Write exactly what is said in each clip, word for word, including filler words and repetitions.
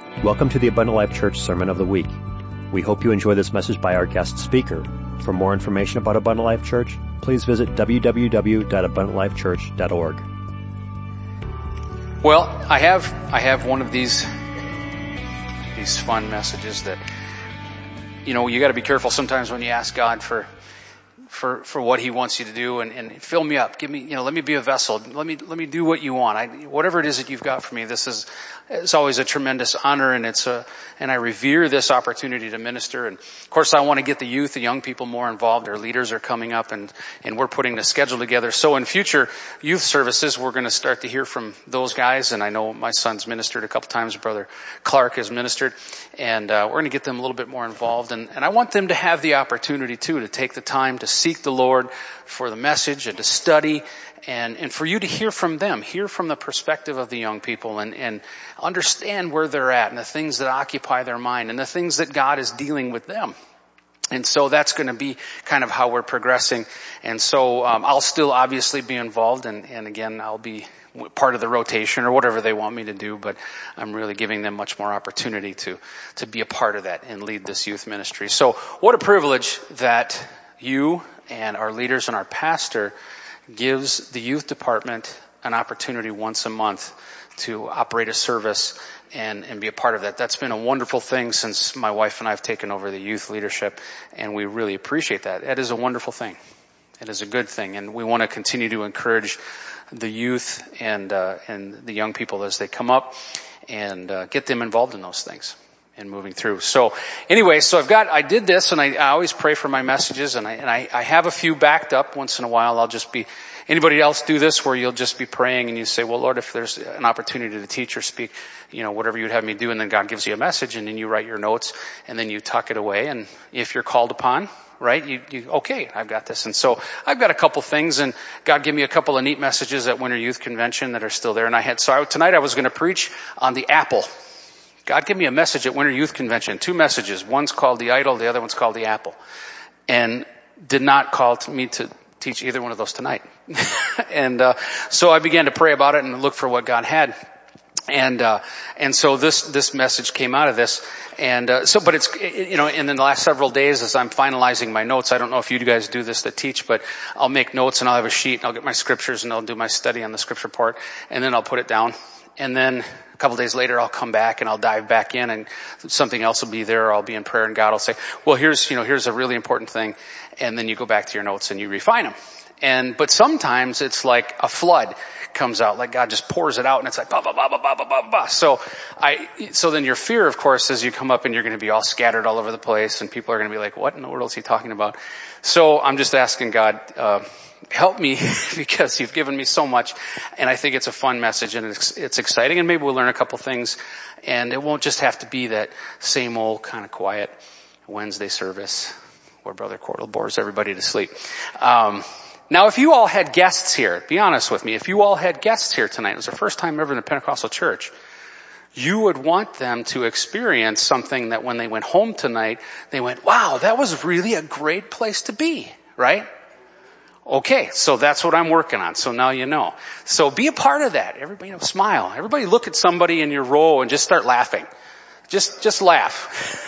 Welcome to the Abundant Life Church Sermon of the Week. We hope you enjoy this message by our guest speaker. For more information about Abundant Life Church, please visit w w w dot abundant life church dot org. Well, I have I have one of these these fun messages that, you know, you got to be careful sometimes when you ask God for for for what He wants you to do, and, and fill me up, give me, you know, let me be a vessel, let me let me do what you want. I, whatever it is that you've got for me, this is it's always a tremendous honor, and it's a and I revere this opportunity to minister. And of course, I want to get the youth, the young people more involved. Our leaders are coming up, and and we're putting the schedule together. So in future youth services, we're going to start to hear from those guys. And I know my son's ministered a couple times. Brother Clark has ministered, and uh, we're going to get them a little bit more involved. And and I want them to have the opportunity too to take the time to seek the Lord for the message and to study, and, and for you to hear from them, hear from the perspective of the young people, and, and understand where they're at and the things that occupy their mind and the things that God is dealing with them. And so that's going to be kind of how we're progressing. And so um, I'll still obviously be involved, and, and again, I'll be part of the rotation or whatever they want me to do, but I'm really giving them much more opportunity to to be a part of that and lead this youth ministry. So what a privilege that you and our leaders and our pastor gives the youth department an opportunity once a month to operate a service and, and be a part of that. That's been a wonderful thing since my wife and I have taken over the youth leadership, and we really appreciate that. That is a wonderful thing. It is a good thing, and we want to continue to encourage the youth and uh, and the young people as they come up, and uh, get them involved in those things and moving through. So anyway, so I've got, I did this, and I, I always pray for my messages, and I, and I, I have a few backed up. Once in a while, I'll just be, anybody else do this where you'll just be praying and you say, well, Lord, if there's an opportunity to teach or speak, you know, whatever you'd have me do, and then God gives you a message, and then you write your notes, and then you tuck it away, and if you're called upon, right, you, you, okay, I've got this. And so I've got a couple things, and God gave me a couple of neat messages at Winter Youth Convention that are still there, and I had, so I, tonight I was going to preach on the apple. God gave me a message at Winter Youth Convention, two messages. One's called the idol, the other one's called the apple. And did not call to me to teach either one of those tonight. and uh so I began to pray about it and look for what God had. And uh and so this this message came out of this. And uh so but it's, you know, in the last several days as I'm finalizing my notes, I don't know if you guys do this that teach, but I'll make notes and I'll have a sheet and I'll get my scriptures and I'll do my study on the scripture part, and then I'll put it down. And then a couple days later, I'll come back and I'll dive back in, and something else will be there, or I'll be in prayer, and God will say, well, here's, you know, here's a really important thing. And then you go back to your notes and you refine them. And, but sometimes it's like a flood comes out, like God just pours it out, and it's like, bah, bah, bah, bah, bah, bah, bah, bah. So I, so then your fear, of course, is you come up and you're going to be all scattered all over the place, and people are going to be like, what in the world is he talking about? So I'm just asking God, uh, help me, because you've given me so much, and I think it's a fun message, and it's, it's exciting, and maybe we'll learn a couple things, and it won't just have to be that same old kind of quiet Wednesday service where Brother Cordell bores everybody to sleep. Um, now, if you all had guests here, be honest with me, if you all had guests here tonight, it was the first time ever in a Pentecostal church, you would want them to experience something that when they went home tonight, they went, wow, that was really a great place to be, right? Okay, so that's what I'm working on. So now you know. So be a part of that. Everybody, you know, smile. Everybody look at somebody in your row and just start laughing. Just, just laugh.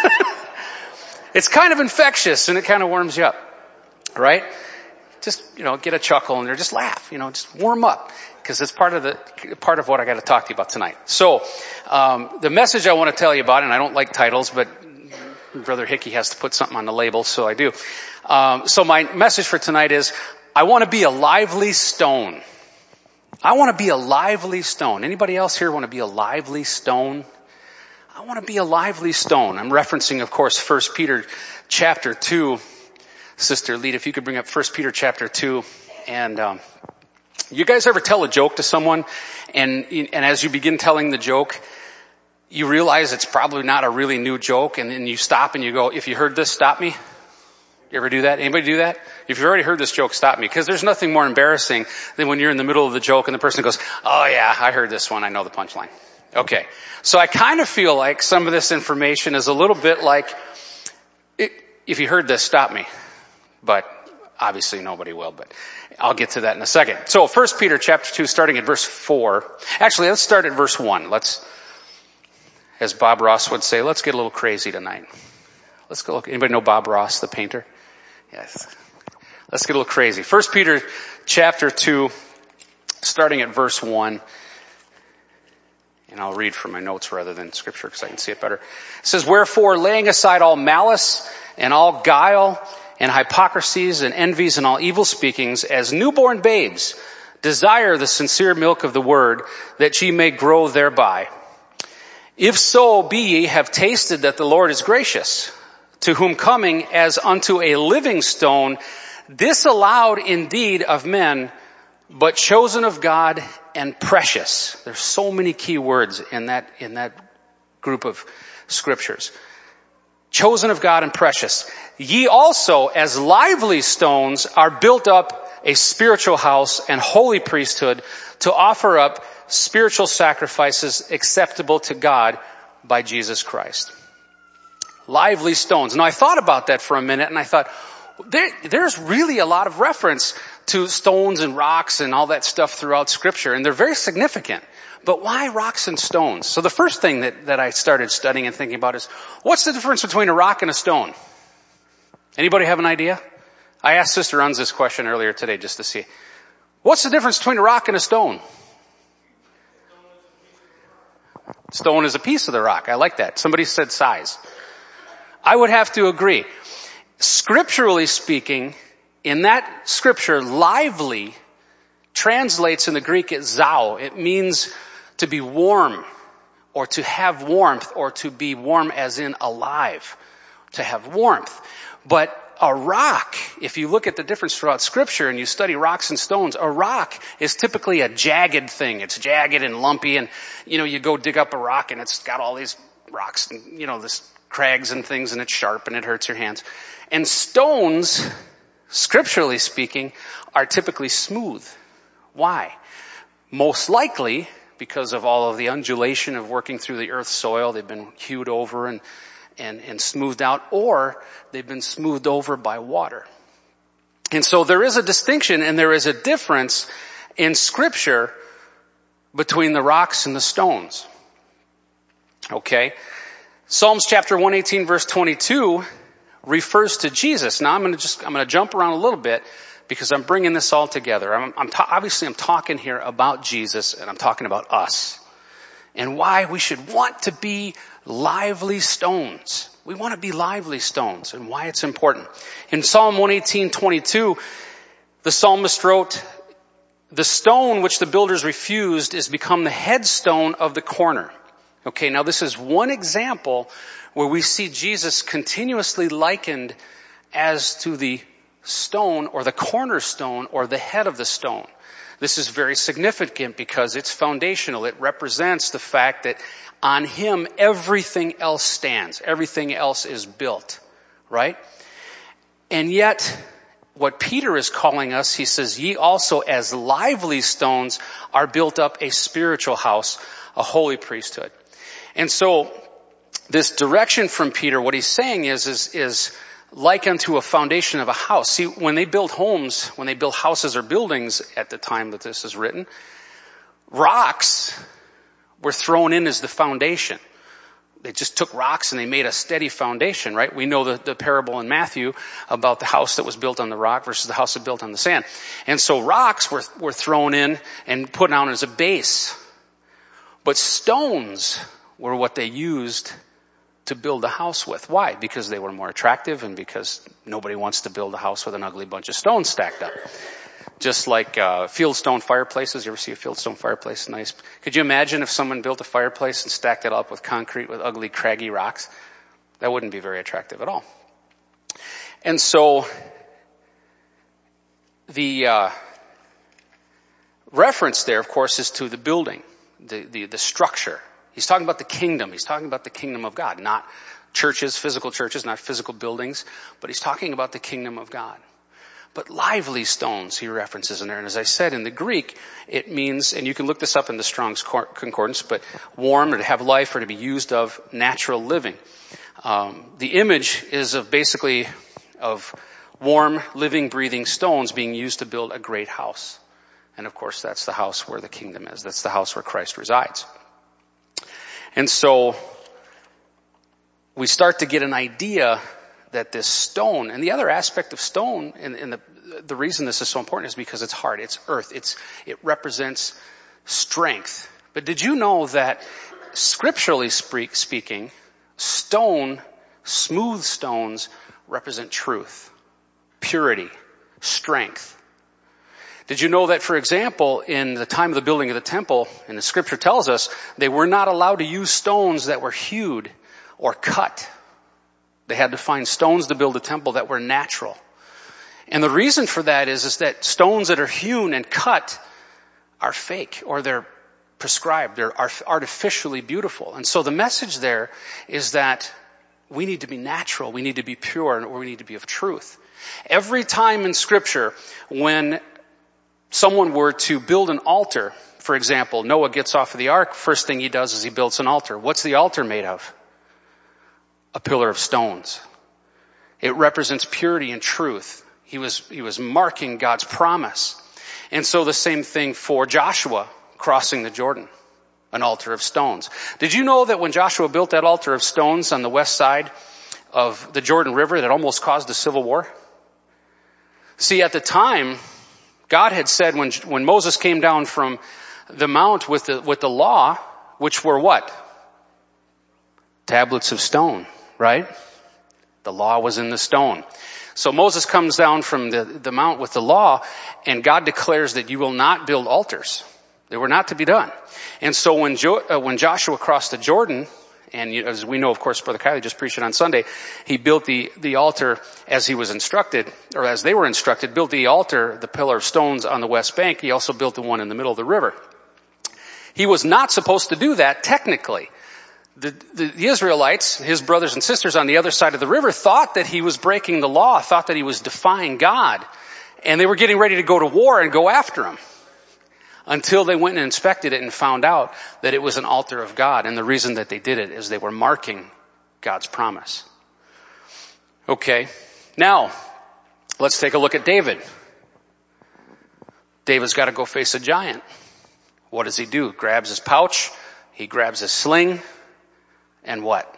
It's kind of infectious, and it kind of warms you up, right? Just, you know, get a chuckle and just laugh, you know, just warm up, because it's part of the, part of what I got to talk to you about tonight. So, um, the message I want to tell you about, and I don't like titles, but Brother Hickey has to put something on the label, so I do. Um, so my message for tonight is, I want to be a lively stone. I want to be a lively stone. Anybody else here want to be a lively stone? I want to be a lively stone. I'm referencing, of course, First Peter chapter two. Sister Lead, if you could bring up First Peter chapter two. And um, you guys ever tell a joke to someone, and and as you begin telling the joke, you realize it's probably not a really new joke, and then you stop and you go, if you heard this, stop me? You ever do that? Anybody do that? If you've already heard this joke, stop me. Because there's nothing more embarrassing than when you're in the middle of the joke and the person goes, oh yeah, I heard this one, I know the punchline. Okay. So I kind of feel like some of this information is a little bit like, it, if you heard this, stop me. But obviously nobody will, but I'll get to that in a second. So First Peter chapter two, starting at verse four. Actually, let's start at verse one. Let's, as Bob Ross would say, let's get a little crazy tonight. Let's go look. Anybody know Bob Ross, the painter? Yes. Let's get a little crazy. First Peter chapter two, starting at verse one. And I'll read from my notes rather than scripture because I can see it better. It says, wherefore, laying aside all malice and all guile and hypocrisies and envies and all evil speakings, as newborn babes, desire the sincere milk of the word, that ye may grow thereby. If so be ye have tasted that the Lord is gracious, to whom coming as unto a living stone, disallowed indeed of men, but chosen of God and precious. There's so many key words in that, in that group of scriptures. Chosen of God and precious. Ye also, as lively stones, are built up a spiritual house and holy priesthood to offer up spiritual sacrifices acceptable to God by Jesus Christ. Lively stones. Now I thought about that for a minute and I thought, there, there's really a lot of reference to stones and rocks and all that stuff throughout scripture, and they're very significant. But why rocks and stones? So the first thing that, that I started studying and thinking about is, what's the difference between a rock and a stone? Anybody have an idea? I asked Sister Unz this question earlier today just to see. What's the difference between a rock and a stone? Stone is a piece of the rock. I like that. Somebody said size. I would have to agree. Scripturally speaking, in that scripture, lively translates in the Greek as zao. It means to be warm or to have warmth or to be warm as in alive, to have warmth. But a rock, if you look at the difference throughout scripture and you study rocks and stones, a rock is typically a jagged thing. It's jagged and lumpy, and you know, you go dig up a rock and it's got all these rocks and, you know, this crags and things, and it's sharp and it hurts your hands. And stones, scripturally speaking, are typically smooth. Why? Most likely because of all of the undulation of working through the earth's soil. They've been hewed over and, and, and smoothed out, or they've been smoothed over by water. And so there is a distinction and there is a difference in scripture between the rocks and the stones. Okay? Psalms chapter one eighteen verse twenty-two refers to Jesus. Now I'm going to just, I'm going to jump around a little bit because I'm bringing this all together. I'm, I'm ta- obviously I'm talking here about Jesus, and I'm talking about us and why we should want to be lively stones. We want to be lively stones and why it's important. In Psalm one eighteen twenty-two, the psalmist wrote, the stone which the builders refused is become the headstone of the corner. Okay, now this is one example where we see Jesus continuously likened as to the stone or the cornerstone or the head of the stone. This is very significant because it's foundational. It represents the fact that on him everything else stands. Everything else is built, right? And yet, what Peter is calling us, he says, ye also as lively stones are built up a spiritual house, a holy priesthood. And so, this direction from Peter, what he's saying is, is, is like unto a foundation of a house. See, when they build homes, when they build houses or buildings at the time that this is written, rocks were thrown in as the foundation. They just took rocks and they made a steady foundation, right? We know the, the parable in Matthew about the house that was built on the rock versus the house that was built on the sand. And so rocks were, were thrown in and put down as a base. But stones were what they used to build a house with. Why? Because they were more attractive and because nobody wants to build a house with an ugly bunch of stones stacked up. Just like uh fieldstone fireplaces. You ever see a fieldstone fireplace? Nice. Could you imagine if someone built a fireplace and stacked it up with concrete with ugly, craggy rocks? That wouldn't be very attractive at all. And so the uh reference there, of course, is to the building, the the, the structure. He's talking about the kingdom. He's talking about the kingdom of God, not churches, physical churches, not physical buildings, but he's talking about the kingdom of God. But lively stones he references in there. And as I said, in the Greek, it means, and you can look this up in the Strong's Concordance, but warm or to have life or to be used of natural living. Um, the image is of basically of warm, living, breathing stones being used to build a great house. And of course, that's the house where the kingdom is. That's the house where Christ resides. And so we start to get an idea that this stone, and the other aspect of stone, and, and the, the reason this is so important is because it's hard, it's earth, it's, it represents strength. But did you know that scripturally speak, speaking, stone, smooth stones represent truth, purity, strength? Did you know that, for example, in the time of the building of the temple, and the scripture tells us, they were not allowed to use stones that were hewed or cut. They had to find stones to build a temple that were natural. And the reason for that is, is that stones that are hewn and cut are fake, or they're prescribed, they're artificially beautiful. And so the message there is that we need to be natural, we need to be pure, or we need to be of truth. Every time in scripture when someone were to build an altar, for example, Noah gets off of the ark, first thing he does is he builds an altar. What's the altar made of? A pillar of stones. It represents purity and truth. He was, he was marking God's promise. And so the same thing for Joshua crossing the Jordan, an altar of stones. Did you know that when Joshua built that altar of stones on the west side of the Jordan River, that almost caused a civil war? See, at the time, God had said when, when Moses came down from the mount with the, with the law, which were what? Tablets of stone, right? The law was in the stone. So Moses comes down from the, the mount with the law, and God declares that you will not build altars. They were not to be done. And so when, jo, uh, when Joshua crossed the Jordan, and you, as we know, of course, Brother Kylie just preached it on Sunday, he built the, the altar as he was instructed, or as they were instructed, built the altar, the pillar of stones on the west bank. He also built the one in the middle of the river. He was not supposed to do that technically. The, the, the Israelites, his brothers and sisters on the other side of the river, thought that he was breaking the law, thought that he was defying God, and they were getting ready to go to war and go after him. Until they went and inspected it and found out that it was an altar of God. And the reason that they did it is they were marking God's promise. Okay. Now, let's take a look at David. David's got to go face a giant. What does he do? Grabs his pouch. He grabs his sling. And what?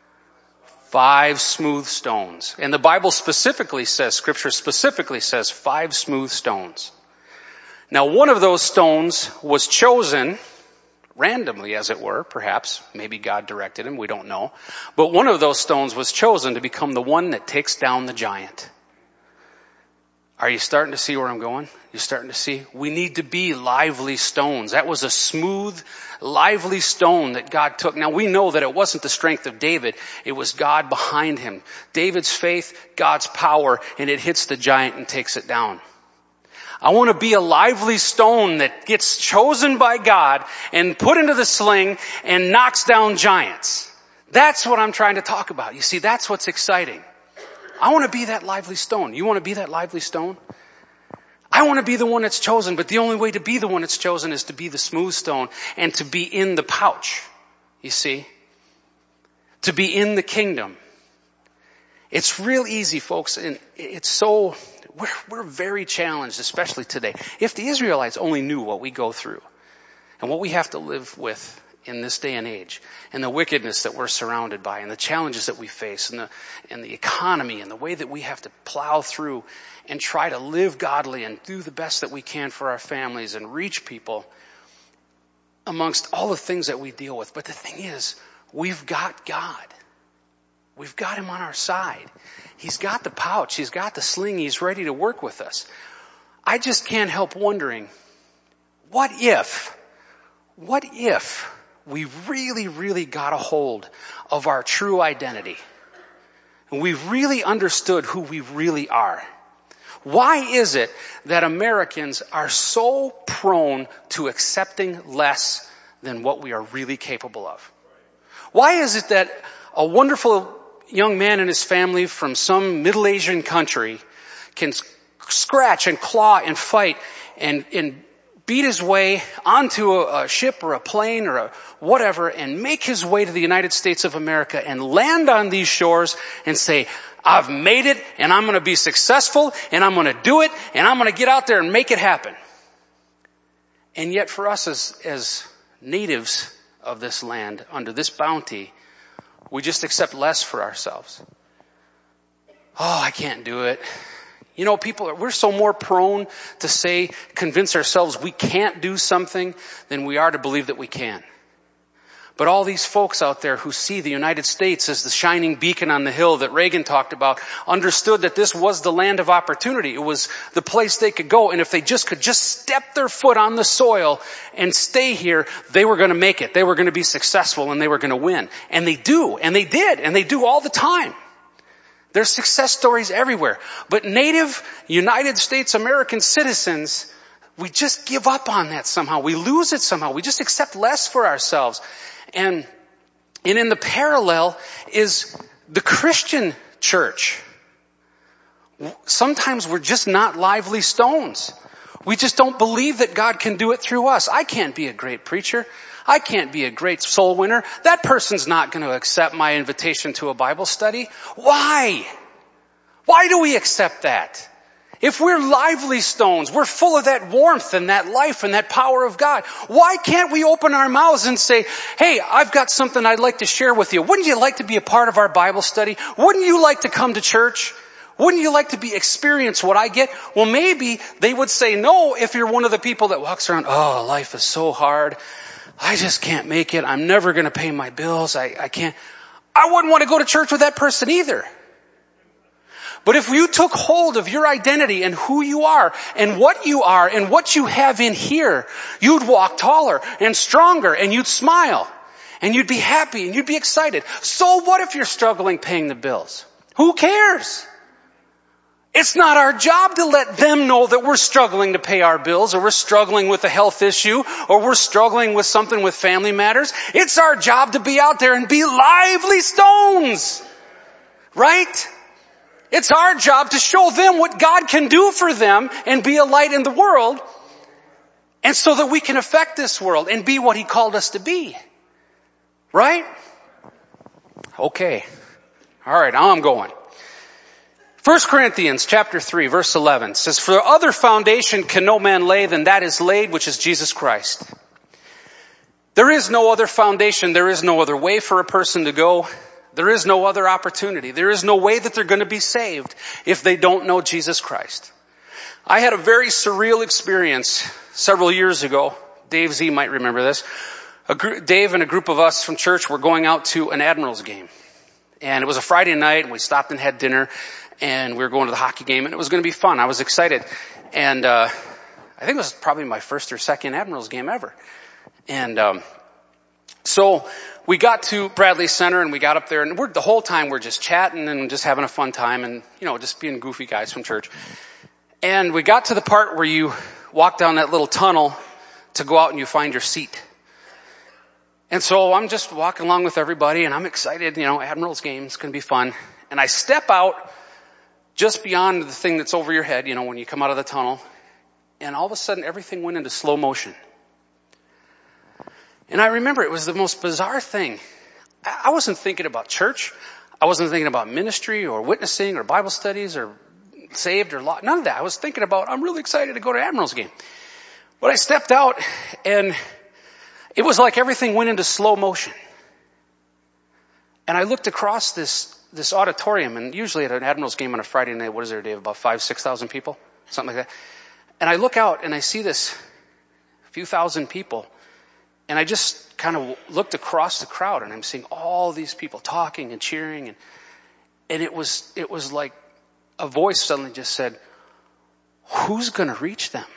Five smooth stones. And the Bible specifically says, Scripture specifically says five smooth stones. Now, one of those stones was chosen randomly, as it were, perhaps. Maybe God directed him, we don't know. But one of those stones was chosen to become the one that takes down the giant. Are you starting to see where I'm going? You're starting to see? We need to be lively stones. That was a smooth, lively stone that God took. Now, we know that it wasn't the strength of David. It was God behind him. David's faith, God's power, and it hits the giant and takes it down. I want to be a lively stone that gets chosen by God and put into the sling and knocks down giants. That's what I'm trying to talk about. You see, that's what's exciting. I want to be that lively stone. You want to be that lively stone? I want to be the one that's chosen, but the only way to be the one that's chosen is to be the smooth stone and to be in the pouch. You see? To be in the kingdom. It's real easy, folks, and it's so... We're, we're very challenged, especially today. If the Israelites only knew what we go through and what we have to live with in this day and age, and the wickedness that we're surrounded by, and the challenges that we face, and the, and the economy, and the way that we have to plow through and try to live godly and do the best that we can for our families and reach people amongst all the things that we deal with. But the thing is, we've got God. We've got him on our side. He's got the pouch. He's got the sling. He's ready to work with us. I just can't help wondering, what if, what if we really, really got a hold of our true identity and we really understood who we really are? Why is it that Americans are so prone to accepting less than what we are really capable of? Why is it that a wonderful young man and his family from some Middle Asian country can scratch and claw and fight and, and beat his way onto a, a ship or a plane or a whatever and make his way to the United States of America and land on these shores and say, I've made it and I'm going to be successful and I'm going to do it and I'm going to get out there and make it happen. And yet for us as, as natives of this land, under this bounty, We just accept less for ourselves. Oh, I can't do it. You know, people are, we're so more prone to say, convince ourselves we can't do something than we are to believe that we can. But all these folks out there who see the United States as the shining beacon on the hill that Reagan talked about understood that this was the land of opportunity. It was the place they could go. And if they just could just step their foot on the soil and stay here, they were going to make it. They were going to be successful and they were going to win. And they do. And they did. And they do all the time. There's success stories everywhere. But native United States American citizens, we just give up on that somehow. We lose it somehow. We just accept less for ourselves. And, and in the parallel is the Christian church. Sometimes we're just not lively stones. We just don't believe that God can do it through us. I can't be a great preacher. I can't be a great soul winner. That person's not going to accept my invitation to a Bible study. Why? Why do we accept that? If we're lively stones, we're full of that warmth and that life and that power of God, why can't we open our mouths and say, hey, I've got something I'd like to share with you. Wouldn't you like to be a part of our Bible study? Wouldn't you like to come to church? Wouldn't you like to be experience what I get? Well, maybe they would say no if you're one of the people that walks around, oh, life is so hard. I just can't make it. I'm never going to pay my bills. I, I can't. I wouldn't want to go to church with that person either. But if you took hold of your identity and who you are and what you are and what you have in here, you'd walk taller and stronger and you'd smile and you'd be happy and you'd be excited. So what if you're struggling paying the bills? Who cares? It's not our job to let them know that we're struggling to pay our bills or we're struggling with a health issue or we're struggling with something with family matters. It's our job to be out there and be lively stones. Right? It's our job to show them what God can do for them and be a light in the world, and so that we can affect this world and be what He called us to be. Right? Okay. All right, now I'm going. First Corinthians chapter three, verse eleven says, for other foundation can no man lay than that is laid, which is Jesus Christ. There is no other foundation. There is no other way for a person to go. There is no other opportunity. There is no way that they're going to be saved if they don't know Jesus Christ. I had a very surreal experience several years ago. Dave Z might remember this. A gr- Dave and a group of us from church were going out to an Admirals game. And it was a Friday night, and we stopped and had dinner, and we were going to the hockey game, and it was going to be fun. I was excited. And uh I think it was probably my first or second Admirals game ever. And um so we got to Bradley Center and we got up there, and we're, the whole time we're just chatting and just having a fun time and, you know, just being goofy guys from church. And we got to the part where you walk down that little tunnel to go out and you find your seat. And so I'm just walking along with everybody and I'm excited, you know, Admirals game, it's going to be fun. And I step out just beyond the thing that's over your head, you know, when you come out of the tunnel, and all of a sudden everything went into slow motion. And I remember it was the most bizarre thing. I wasn't thinking about church. I wasn't thinking about ministry or witnessing or Bible studies or saved or lost. None of that. I was thinking about, I'm really excited to go to Admirals game. But I stepped out and it was like everything went into slow motion. And I looked across this, this auditorium, and usually at an Admirals game on a Friday night, what is there, Dave? About five, six thousand people? Something like that. And I look out and I see this few thousand people. And I just kind of looked across the crowd and I'm seeing all these people talking and cheering. And, and it was, it was like a voice suddenly just said, who's going to reach them?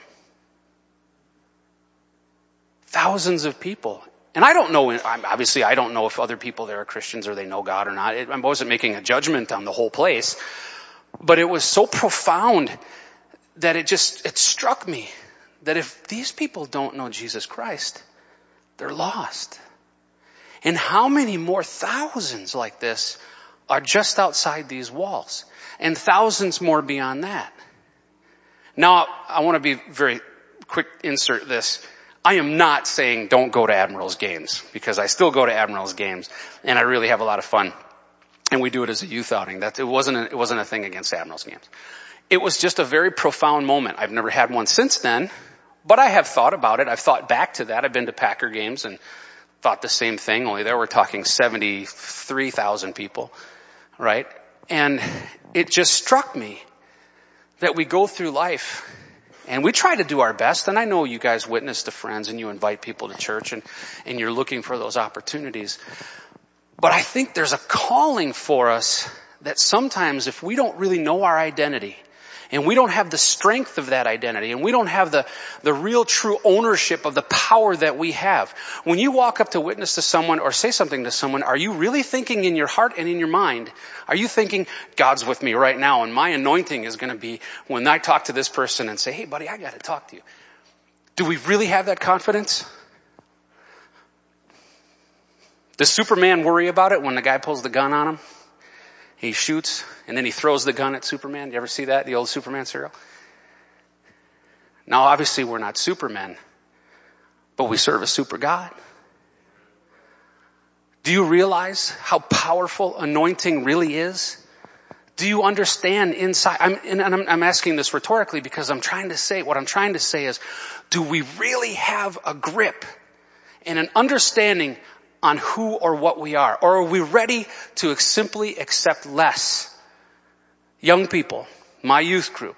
Thousands of people. And I don't know, obviously I don't know if other people there are Christians or they know God or not. I wasn't making a judgment on the whole place. But it was so profound that it just, it struck me that if these people don't know Jesus Christ, they're lost. And how many more thousands like this are just outside these walls? And thousands more beyond that. Now, I want to be very quick, insert this. I am not saying don't go to Admirals games, because I still go to Admirals games and I really have a lot of fun. And we do it as a youth outing. That it wasn't a, it wasn't a thing against Admirals games. It was just a very profound moment. I've never had one since then. But I have thought about it. I've thought back to that. I've been to Packer games and thought the same thing, only there we're talking seventy-three thousand people, right? And it just struck me that we go through life and we try to do our best. And I know you guys witness to friends and you invite people to church and, and you're looking for those opportunities. But I think there's a calling for us that sometimes if we don't really know our identity and we don't have the strength of that identity and we don't have the, the real true ownership of the power that we have, when you walk up to witness to someone or say something to someone, are you really thinking in your heart and in your mind, are you thinking, God's with me right now and my anointing is going to be when I talk to this person and say, hey buddy, I got to talk to you. Do we really have that confidence? Does Superman worry about it when the guy pulls the gun on him? He shoots, and then he throws the gun at Superman. You ever see that, the old Superman serial? Now, obviously, we're not Supermen, but we serve a super God. Do you realize how powerful anointing really is? Do you understand inside? I'm, and I'm, I'm asking this rhetorically because I'm trying to say, what I'm trying to say is, do we really have a grip and an understanding on who or what we are? Or are we ready to simply accept less? Young people, my youth group,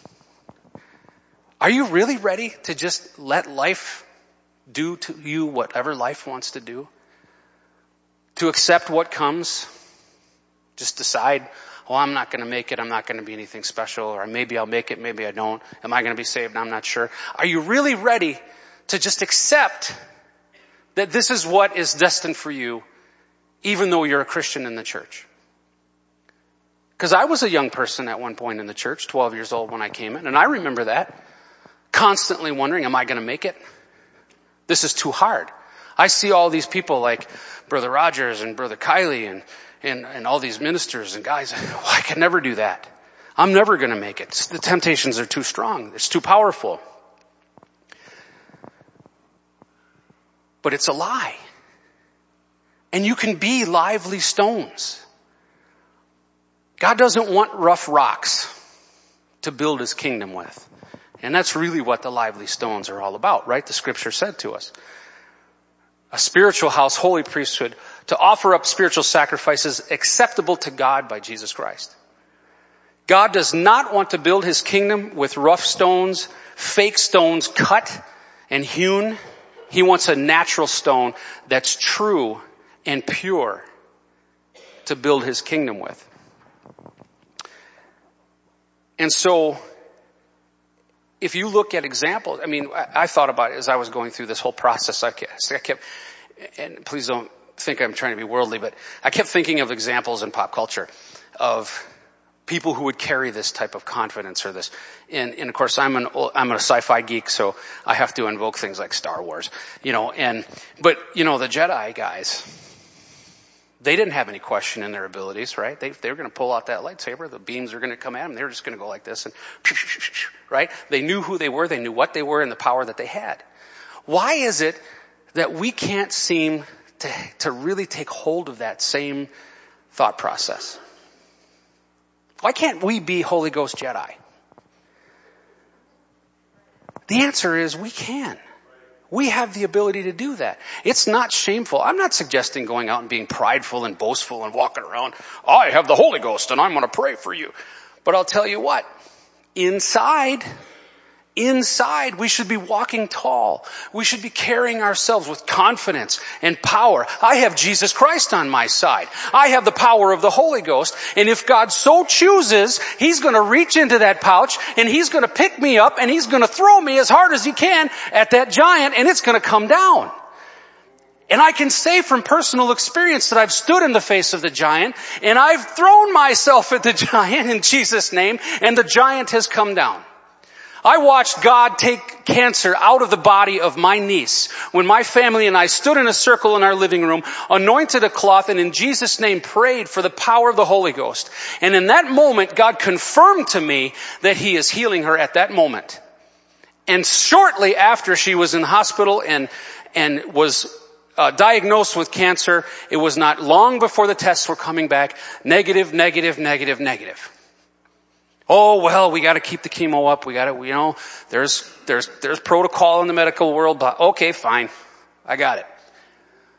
are you really ready to just let life do to you whatever life wants to do? To accept what comes? Just decide, oh, I'm not going to make it. I'm not going to be anything special. Or maybe I'll make it. Maybe I don't. Am I going to be saved? I'm not sure. Are you really ready to just accept that this is what is destined for you, even though you're a Christian in the church? Because I was a young person at one point in the church, twelve years old when I came in, and I remember that. Constantly wondering, am I going to make it? This is too hard. I see all these people like Brother Rogers and Brother Kiley and, and, and all these ministers and guys. Oh, I can never do that. I'm never going to make it. The temptations are too strong. It's too powerful. But it's a lie. And you can be lively stones. God doesn't want rough rocks to build his kingdom with. And that's really what the lively stones are all about, right? The scripture said to us. A spiritual house, holy priesthood, to offer up spiritual sacrifices acceptable to God by Jesus Christ. God does not want to build his kingdom with rough stones, fake stones cut and hewn. He wants a natural stone that's true and pure to build his kingdom with. And so, if you look at examples, I mean, I, I thought about it as I was going through this whole process. I kept, I kept, and please don't think I'm trying to be worldly, but I kept thinking of examples in pop culture of people who would carry this type of confidence or this. And, and of course, I'm an I'm a sci-fi geek, so I have to invoke things like Star Wars, you know. And but you know, the Jedi guys, they didn't have any question in their abilities, right? They they were going to pull out that lightsaber, the beams are going to come at them. They were just going to go like this, and right? They knew who they were, they knew what they were, and the power that they had. Why is it that we can't seem to to really take hold of that same thought process? Why can't we be Holy Ghost Jedi? The answer is we can. We have the ability to do that. It's not shameful. I'm not suggesting going out and being prideful and boastful and walking around, I have the Holy Ghost and I'm going to pray for you. But I'll tell you what, inside, inside we should be walking tall. We should be carrying ourselves with confidence and power. I have Jesus Christ on my side. I have the power of the Holy Ghost. And if God so chooses, he's going to reach into that pouch and he's going to pick me up and he's going to throw me as hard as he can at that giant and it's going to come down. And I can say from personal experience that I've stood in the face of the giant and I've thrown myself at the giant in Jesus' name and the giant has come down. I watched God take cancer out of the body of my niece when my family and I stood in a circle in our living room, anointed a cloth, and in Jesus' name prayed for the power of the Holy Ghost. And in that moment, God confirmed to me that he is healing her at that moment. And shortly after she was in the hospital and, and was uh, diagnosed with cancer, it was not long before the tests were coming back, negative, negative, negative, negative. Oh, well, we got to keep the chemo up. We got to, you know, there's, there's, there's protocol in the medical world, but okay, fine. I got it.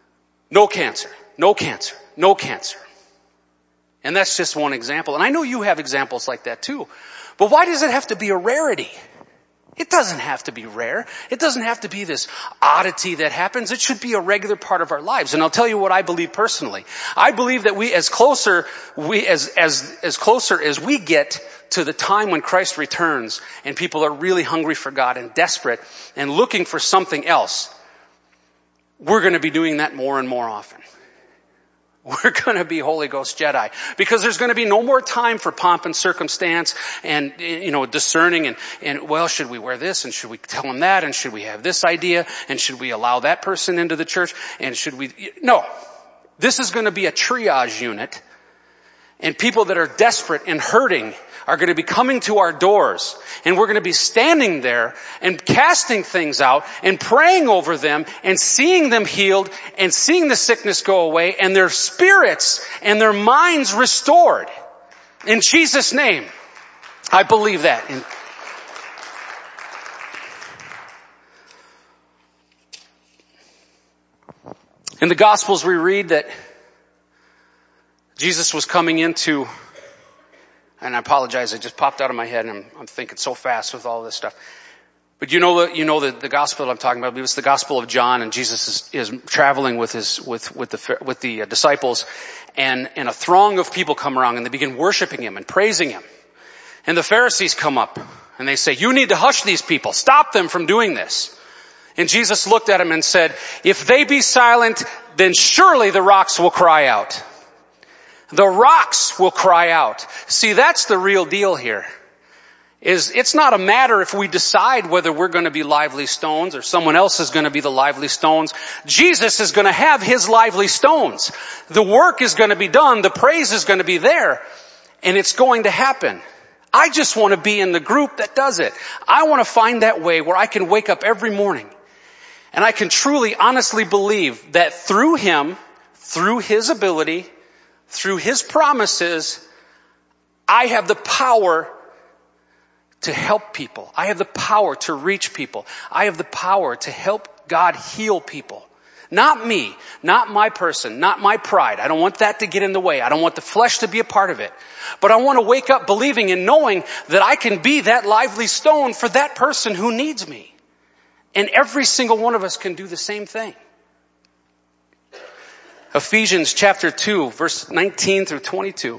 No cancer, no cancer, no cancer. And that's just one example. And I know you have examples like that too. But why does it have to be a rarity? It doesn't have to be rare. It doesn't have to be this oddity that happens. It should be a regular part of our lives. And I'll tell you what I believe personally. I believe that we, as closer, we, as, as, as closer as we get to the time when Christ returns and people are really hungry for God and desperate and looking for something else, we're going to be doing that more and more often. We're going to be Holy Ghost Jedi because there's going to be no more time for pomp and circumstance and, you know, discerning and, and, well, should we wear this and should we tell them that and should we have this idea and should we allow that person into the church and should we, no. This is going to be a triage unit and people that are desperate and hurting are going to be coming to our doors and we're going to be standing there and casting things out and praying over them and seeing them healed and seeing the sickness go away and their spirits and their minds restored. In Jesus' name, I believe that. In In the Gospels we read that Jesus was coming into, and I apologize, it just popped out of my head and I'm, I'm thinking so fast with all this stuff. But you know the, you know the, the gospel I'm talking about, it was the Gospel of John and Jesus is, is traveling with his, with, with the, with the uh, disciples and, and a throng of people come around and they begin worshiping him and praising him. And the Pharisees come up and they say, you need to hush these people, stop them from doing this. And Jesus looked at him and said, if they be silent, then surely the rocks will cry out. The rocks will cry out. See, that's the real deal here. Is it's not a matter if we decide whether we're going to be lively stones or someone else is going to be the lively stones. Jesus is going to have his lively stones. The work is going to be done. The praise is going to be there. And it's going to happen. I just want to be in the group that does it. I want to find that way where I can wake up every morning and I can truly, honestly believe that through him, through his ability, through his promises, I have the power to help people. I have the power to reach people. I have the power to help God heal people. Not me, not my person, not my pride. I don't want that to get in the way. I don't want the flesh to be a part of it. But I want to wake up believing and knowing that I can be that lively stone for that person who needs me. And every single one of us can do the same thing. Ephesians chapter two, verse nineteen through twenty-two.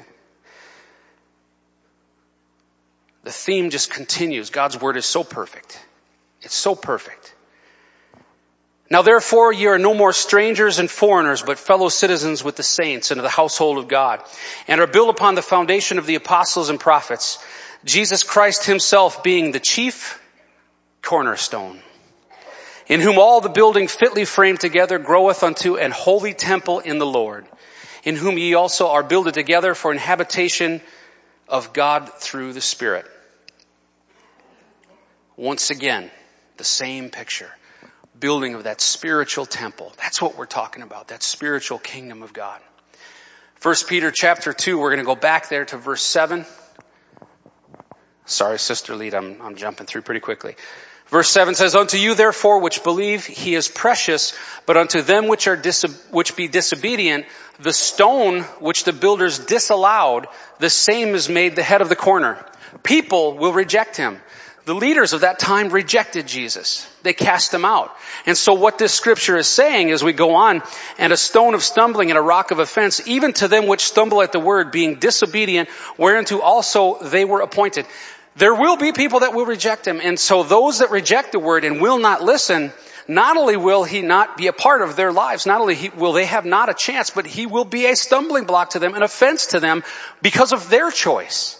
The theme just continues. God's word is so perfect. It's so perfect. Now therefore ye are no more strangers and foreigners, but fellow citizens with the saints and of the household of God, and are built upon the foundation of the apostles and prophets, Jesus Christ himself being the chief cornerstone, in whom all the building fitly framed together groweth unto an holy temple in the Lord, in whom ye also are builded together for an habitation of God through the Spirit. Once again, the same picture. Building of that spiritual temple. That's what we're talking about. That spiritual kingdom of God. First Peter chapter two, we're going to go back there to verse seven. Sorry, Sister Lead, I'm, I'm jumping through pretty quickly. Verse seven says, unto you therefore which believe he is precious, but unto them which are dis- which be disobedient, the stone which the builders disallowed, the same is made the head of the corner. People will reject him. The leaders of that time rejected Jesus. They cast him out. And so what this scripture is saying as we go on, and a stone of stumbling and a rock of offense, even to them which stumble at the word, being disobedient, whereunto also they were appointed. There will be people that will reject him. And so those that reject the word and will not listen, not only will he not be a part of their lives, not only will they have not a chance, but he will be a stumbling block to them, an offense to them because of their choice.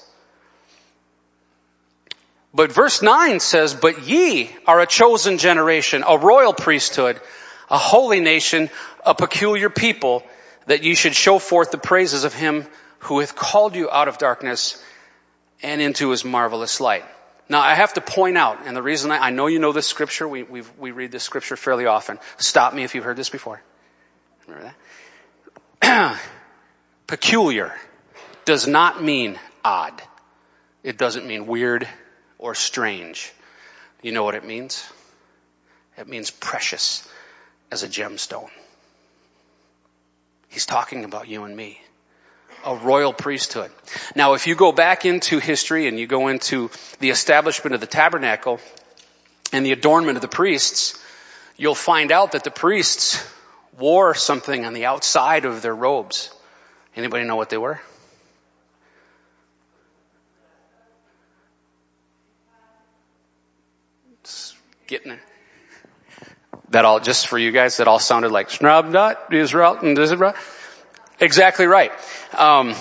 But verse nine says, but ye are a chosen generation, a royal priesthood, a holy nation, a peculiar people, that ye should show forth the praises of him who hath called you out of darkness and into his marvelous light. Now I have to point out, and the reason I, I know you know this scripture, we we we read this scripture fairly often. Stop me if you've heard this before. Remember that? Peculiar does not mean odd. It doesn't mean weird or strange. You know what it means? It means precious as a gemstone. He's talking about you and me. A royal priesthood. Now, if you go back into history and you go into the establishment of the tabernacle and the adornment of the priests, you'll find out that the priests wore something on the outside of their robes. Anybody know what they were? It's getting it. That all, just for you guys, that all sounded like Snabdot, Israel, and Israel. Exactly right. Um,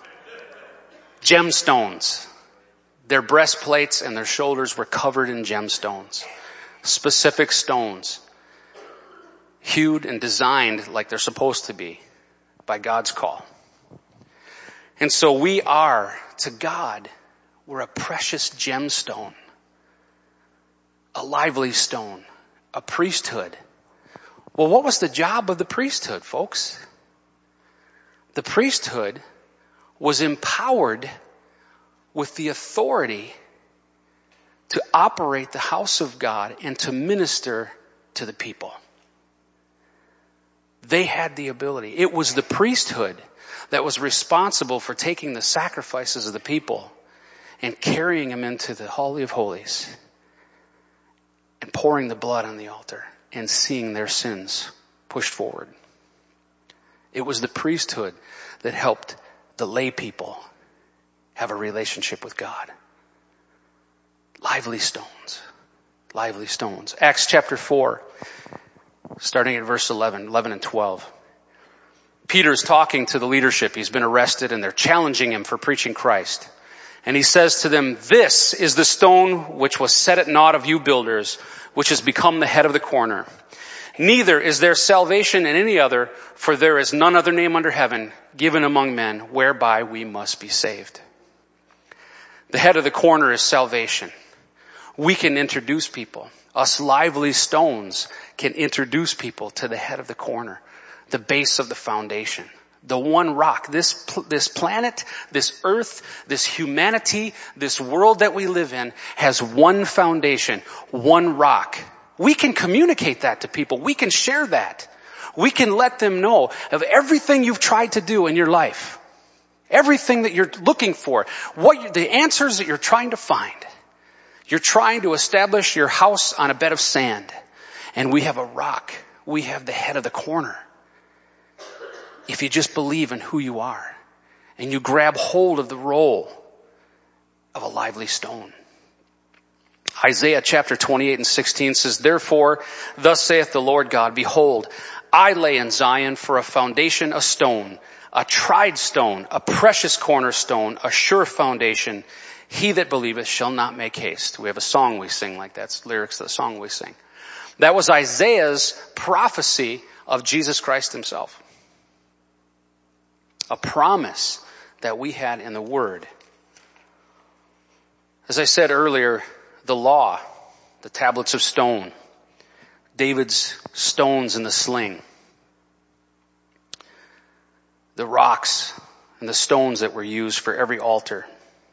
gemstones. Their breastplates and their shoulders were covered in gemstones. Specific stones. Hewed and designed like they're supposed to be by God's call. And so we are, to God, we're a precious gemstone. A lively stone. A priesthood. Well, what was the job of the priesthood, folks? The priesthood was empowered with the authority to operate the house of God and to minister to the people. They had the ability. It was the priesthood that was responsible for taking the sacrifices of the people and carrying them into the Holy of Holies and pouring the blood on the altar and seeing their sins pushed forward. It was the priesthood that helped the lay people have a relationship with God. Lively stones. Lively stones. Acts chapter four, starting at verse eleven, eleven and twelve. Peter's talking to the leadership. He's been arrested and they're challenging him for preaching Christ. And he says to them, "This is the stone which was set at naught of you builders, which has become the head of the corner. Neither is there salvation in any other, for there is none other name under heaven given among men whereby we must be saved." The head of the corner is salvation. We can introduce people. Us lively stones can introduce people to the head of the corner, the base of the foundation. The one rock, this, this planet, this earth, this humanity, this world that we live in has one foundation, one rock. We can communicate that to people. We can share that. We can let them know of everything you've tried to do in your life. Everything that you're looking for. What you, the answers that you're trying to find. You're trying to establish your house on a bed of sand. And we have a rock. We have the head of the corner. If you just believe in who you are. And you grab hold of the role of a lively stone. Isaiah chapter twenty-eight and sixteen says, "Therefore, thus saith the Lord God, behold, I lay in Zion for a foundation a stone, a tried stone, a precious cornerstone, a sure foundation. He that believeth shall not make haste." We have a song we sing like that. It's lyrics to the song we sing. That was Isaiah's prophecy of Jesus Christ himself. A promise that we had in the Word. As I said earlier, the law, the tablets of stone, David's stones in the sling, the rocks and the stones that were used for every altar,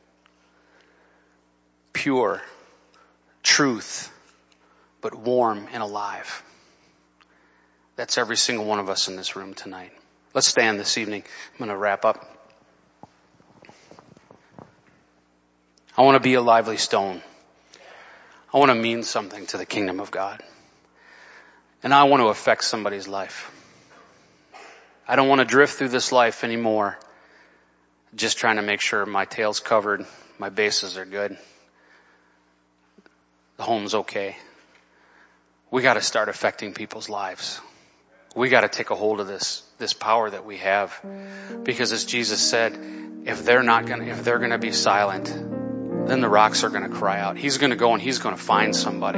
pure, truth, but warm and alive. That's every single one of us in this room tonight. Let's stand this evening. I'm going to wrap up. I want to be a lively stone. I want to mean something to the kingdom of God. And I want to affect somebody's life. I don't want to drift through this life anymore just trying to make sure my tail's covered, my bases are good, the home's okay. We got to start affecting people's lives. We got to take a hold of this, this power that we have. Because as Jesus said, if they're not going to, if they're going to be silent, then the rocks are going to cry out. He's going to go and he's going to find somebody.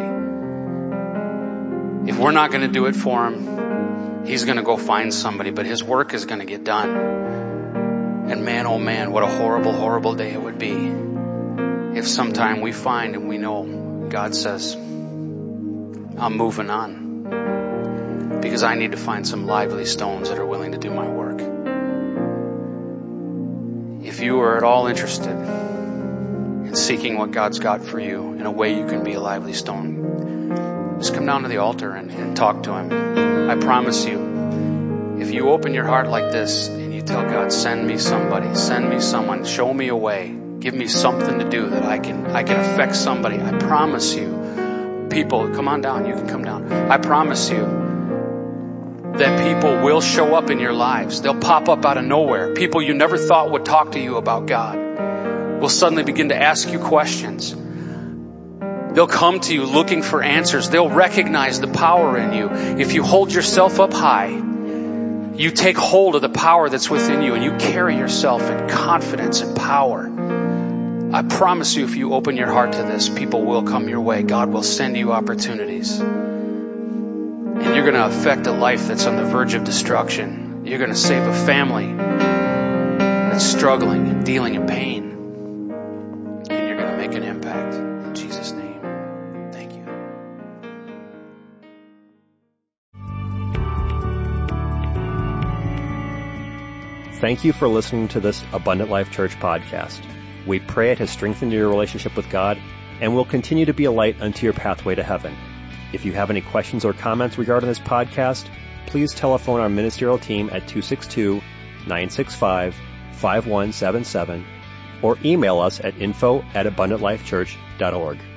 If we're not going to do it for him, he's going to go find somebody, but his work is going to get done. And man, oh man, what a horrible, horrible day it would be if sometime we find and we know God says, I'm moving on because I need to find some lively stones that are willing to do my work. If you are at all interested in seeking what God's got for you in a way you can be a lively stone, just come down to the altar and, and talk to him. I promise you, If you open your heart like this and you tell God, send me somebody, send me someone, show me a way, give me something to do that I can I can affect somebody. I promise you, people, come on down, you can come down. I promise you that people will show up in your lives. They'll pop up out of nowhere. People you never thought would talk to you about God will suddenly begin to ask you questions. They'll come to you looking for answers. They'll recognize the power in you. If you hold yourself up high, you take hold of the power that's within you and you carry yourself in confidence and power. I promise you, if you open your heart to this, people will come your way. God will send you opportunities. And you're going to affect a life that's on the verge of destruction. You're going to save a family that's struggling and dealing in pain. And you're going to make an impact. In Jesus' name. Thank you for listening to this Abundant Life Church podcast. We pray it has strengthened your relationship with God and will continue to be a light unto your pathway to heaven. If you have any questions or comments regarding this podcast, please telephone our ministerial team at two six two, nine six five, five one seven seven or email us at info at abundant life church dot org.